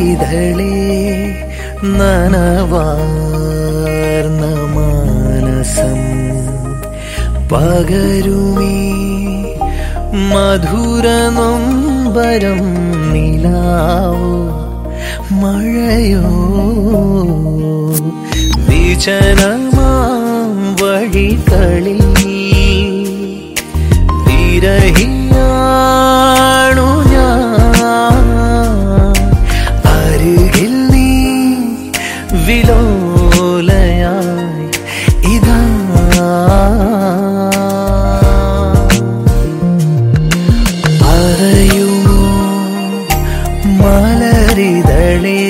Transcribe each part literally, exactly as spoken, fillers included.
മലരിതളേ നനവാർന്ന മാനസം പകരുമീ മധുര നൊമ്പരം നിലാവോ മഴയോ വിജനമാം വഴികളിൽ വിരഹിയാണു ഞാൻ അരികിൽ നീ വിലോലയായി ഇതാ പറയുമോ മലരിതളേ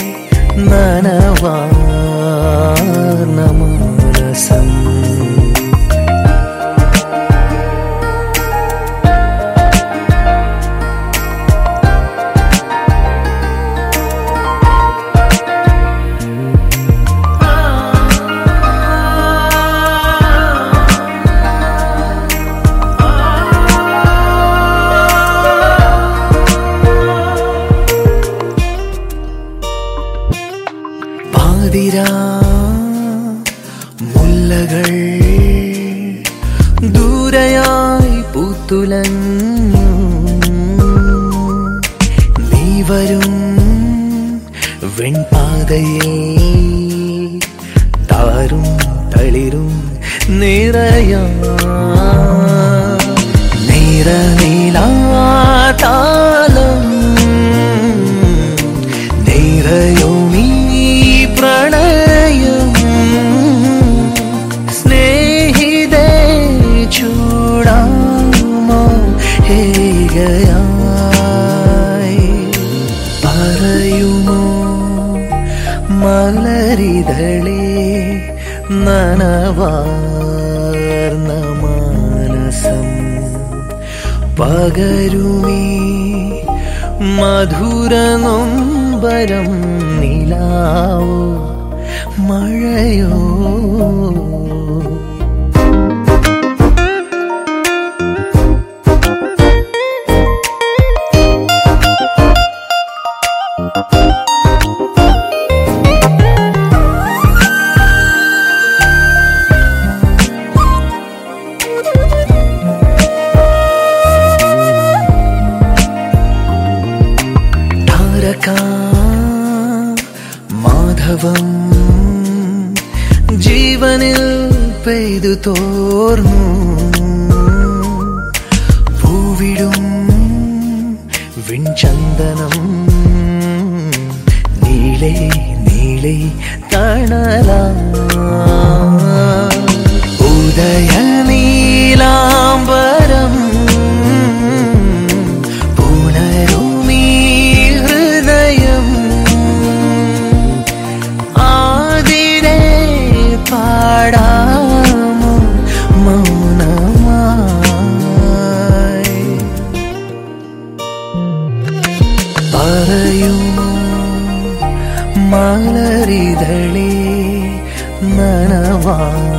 നനവാർന്ന മാനസം മുല്ലകൾ ദൂരയായി പൂത്തുലഞ്ഞു നീ വരും വെൺപാതയിൽ താരും തളിരും നിറയാ നിറ നീലാതാലം നിറയുമീ പ്രണയം സ്നേഹിതേ ചൂടാമോ ഹേഗയായി പറയുമോ മലരിതളേ നനവാർന്ന മാനസം പകരുമീ മധുര നൊമ്പരം നിലാവോ മഴയോ മാധവം ജീവനിൽ പെയ്തു തോർന്നു പൂവിടും വിൺചന്ദനം നീളെ നീളെ തണലാ ഉദയ നീലാംബരം പുണരുമീ ഹൃദയം ആദിരേ പാടാമോ മൗനമായി പറയുമോ മലരിതളേ നനവാ